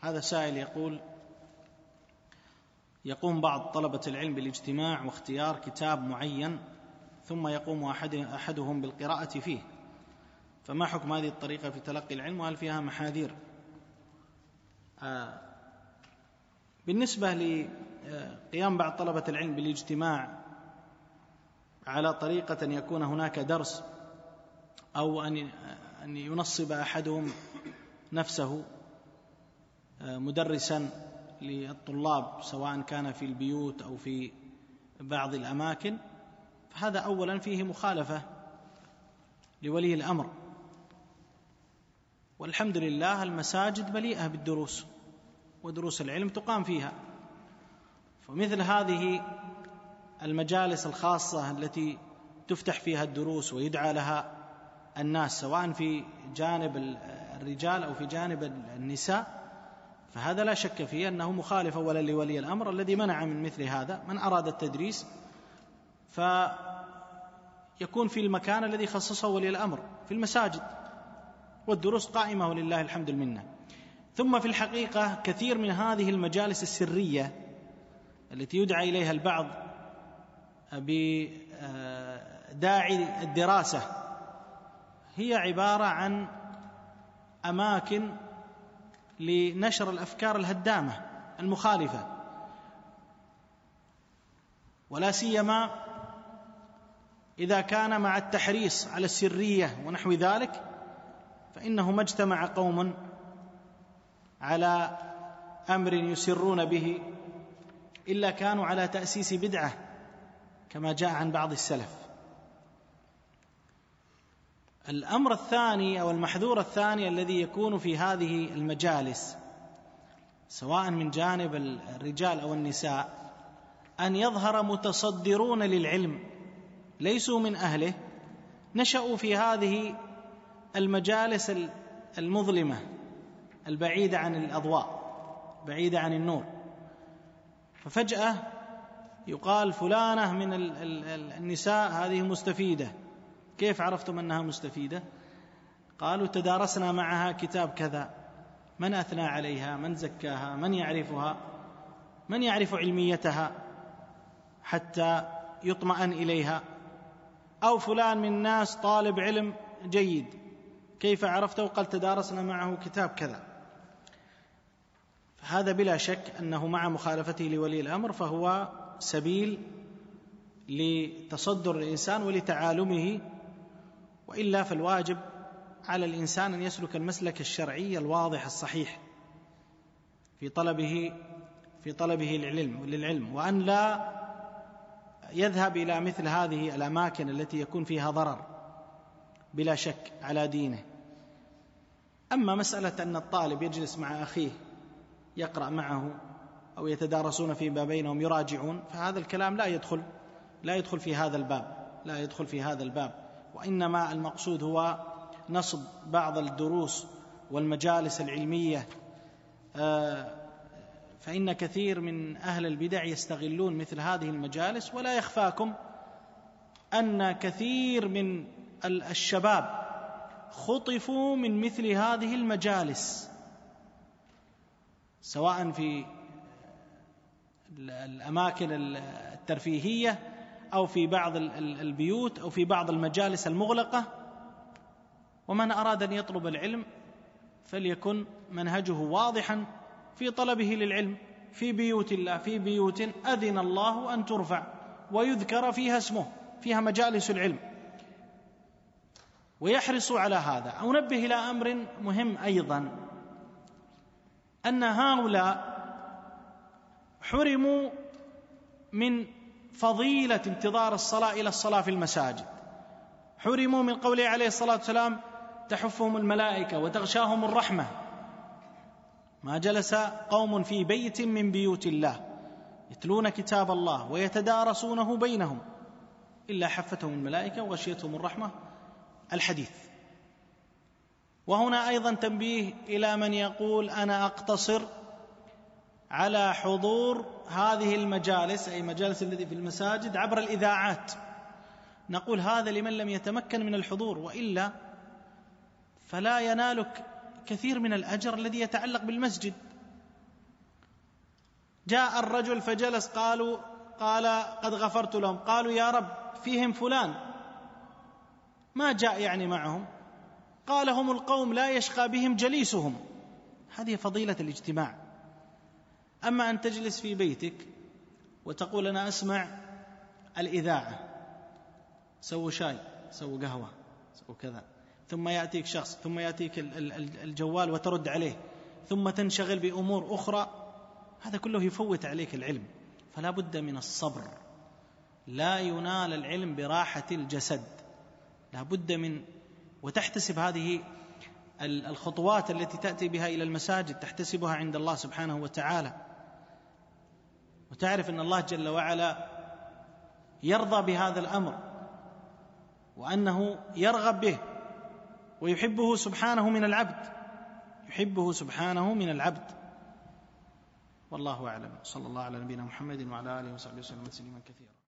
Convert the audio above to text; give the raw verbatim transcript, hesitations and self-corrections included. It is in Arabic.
هذا سائل يقول: يقوم بعض طلبة العلم بالاجتماع واختيار كتاب معين ثم يقوم أحد أحدهم بالقراءة فيه، فما حكم هذه الطريقة في تلقي العلم وهل فيها محاذير؟ آه بالنسبة لقيام بعض طلبة العلم بالاجتماع على طريقة أن يكون هناك درس أو أن أن ينصب أحدهم نفسه مدرسا للطلاب سواء كان في البيوت أو في بعض الأماكن، فهذا أولا فيه مخالفة لولي الأمر، والحمد لله المساجد مليئة بالدروس ودروس العلم تقام فيها، فمثل هذه المجالس الخاصة التي تفتح فيها الدروس ويدعى لها الناس سواء في جانب الرجال أو في جانب النساء، فهذا لا شك فيه أنه مخالف أولا لولي الأمر الذي منع من مثل هذا. من أراد التدريس فيكون في المكان الذي خصصه ولي الأمر في المساجد، والدروس قائمة ولله الحمد المنة. ثم في الحقيقة كثير من هذه المجالس السرية التي يدعى إليها البعض بداعي الدراسة هي عبارة عن أماكن لنشر الأفكار الهدامة المخالفة، ولا سيما إذا كان مع التحريص على السرية ونحو ذلك، فإنه ما اجتمع قوم على أمر يسرون به إلا كانوا على تأسيس بدعة كما جاء عن بعض السلف. الأمر الثاني أو المحذور الثاني الذي يكون في هذه المجالس سواء من جانب الرجال أو النساء أن يظهر متصدرون للعلم ليسوا من أهله، نشأوا في هذه المجالس المظلمة البعيدة عن الأضواء، بعيدة عن النور، ففجأة يقال فلانة من النساء هذه مستفيدة. كيف عرفتم أنها مستفيدة؟ قالوا تدارسنا معها كتاب كذا. من أثنى عليها؟ من زكاها؟ من يعرفها؟ من يعرف علميتها حتى يطمئن إليها؟ أو فلان من الناس طالب علم جيد، كيف عرفته؟ قال تدارسنا معه كتاب كذا. هذا بلا شك أنه مع مخالفته لولي الأمر فهو سبيل لتصدر الإنسان ولتعالمه، وإلا فالواجب على الإنسان أن يسلك المسلك الشرعي الواضح الصحيح في طلبه في طلبه للعلم للعلم وأن لا يذهب إلى مثل هذه الأماكن التي يكون فيها ضرر بلا شك على دينه. أما مسألة أن الطالب يجلس مع أخيه يقرأ معه أو يتدارسون فيما بينهم يراجعون، فهذا الكلام لا يدخل لا يدخل في هذا الباب لا يدخل في هذا الباب وإنما المقصود هو نصب بعض الدروس والمجالس العلمية، فإن كثير من أهل البدع يستغلون مثل هذه المجالس، ولا يخفاكم أن كثير من الشباب خطفوا من مثل هذه المجالس سواء في الأماكن الترفيهية أو في بعض البيوت أو في بعض المجالس المغلقة. ومن أراد أن يطلب العلم فليكن منهجه واضحا في طلبه للعلم في بيوت الله في بيوت أذن الله أن ترفع ويذكر فيها اسمه، فيها مجالس العلم، ويحرص على هذا. أنبه إلى أمر مهم أيضا، أن هؤلاء حرموا من فضيلة انتظار الصلاة إلى الصلاة في المساجد، حرموا من قوله عليه الصلاة والسلام تحفهم الملائكة وتغشاهم الرحمة. ما جلس قوم في بيت من بيوت الله يتلون كتاب الله ويتدارسونه بينهم إلا حفتهم الملائكة وغشيتهم الرحمة، الحديث. وهنا أيضا تنبيه إلى من يقول أنا أقتصر على حضور هذه المجالس أي مجالس التي في المساجد عبر الإذاعات. نقول هذا لمن لم يتمكن من الحضور، وإلا فلا ينالك كثير من الأجر الذي يتعلق بالمسجد جاء الرجل فجلس، قالوا قال قد غفرت لهم، قالوا يا رب فيهم فلان ما جاء يعني معهم، قال هم القوم لا يشقى بهم جليسهم. هذه فضيلة الاجتماع. أما أن تجلس في بيتك وتقول أنا أسمع الإذاعة، سووا شاي، سووا قهوة، سووا كذا، ثم يأتيك شخص، ثم يأتيك الجوال وترد عليه، ثم تنشغل بأمور أخرى، هذا كله يفوت عليك العلم. فلا بد من الصبر، لا ينال العلم براحة الجسد، لا بد من، وتحتسب هذه الخطوات التي تأتي بها إلى المساجد، تحتسبها عند الله سبحانه وتعالى، وتعرف أن الله جل وعلا يرضى بهذا الأمر، وأنه يرغب به ويحبه سبحانه من العبد، يحبه سبحانه من العبد. والله أعلم. صلى الله على نبينا محمد وعلى آله وصحبه وسلم تسليما كثيرا.